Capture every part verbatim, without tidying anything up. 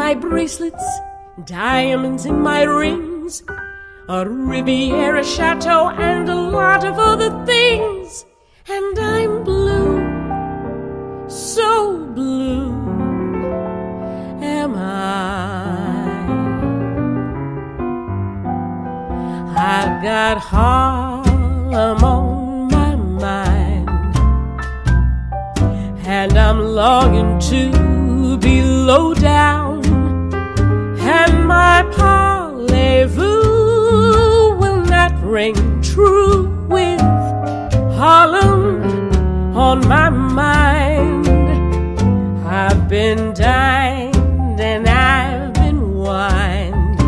my bracelets, diamonds in my rings, a Riviera chateau and a lot of other things. And I'm blue, so blue am I. I've got Harlem on my mind, and I'm longing to be low down, and my parlez-vous will not ring true with Harlem on my mind. I've been dined and I've been wined,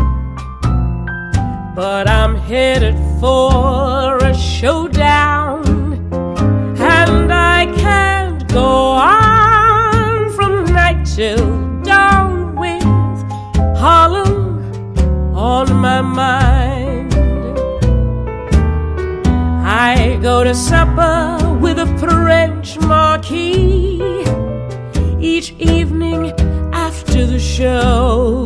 but I'm headed for a showdown, and I can't go on from night till dawn with Harlem on my mind. I go to supper with a French marquis each evening after the show.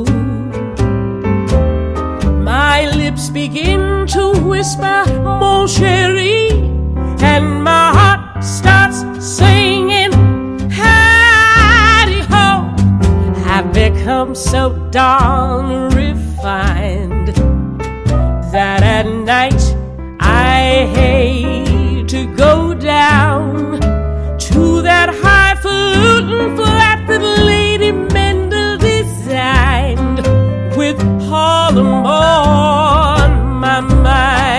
My lips begin to whisper, mon chéri, and my heart starts singing, hidey-ho. I've become so darn refined that at night I hate to go down to that highfalutin flat that Lady Mendel designed, with Harlem on my mind.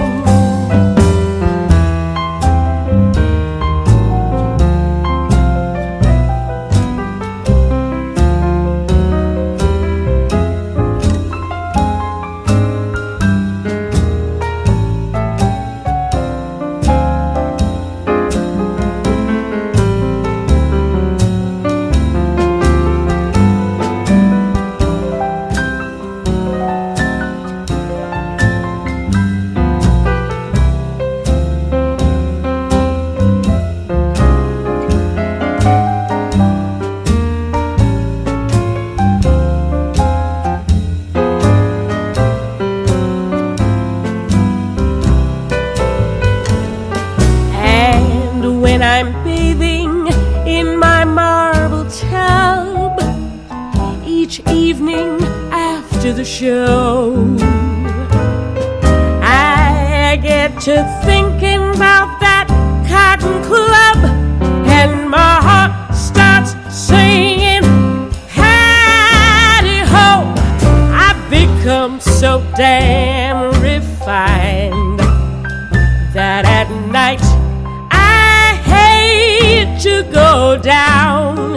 When I'm bathing in my marble tub each evening after the show, I get to thinking about that cotton club, and my heart starts singing, hidey-ho. I've become so damn refined that at night to go down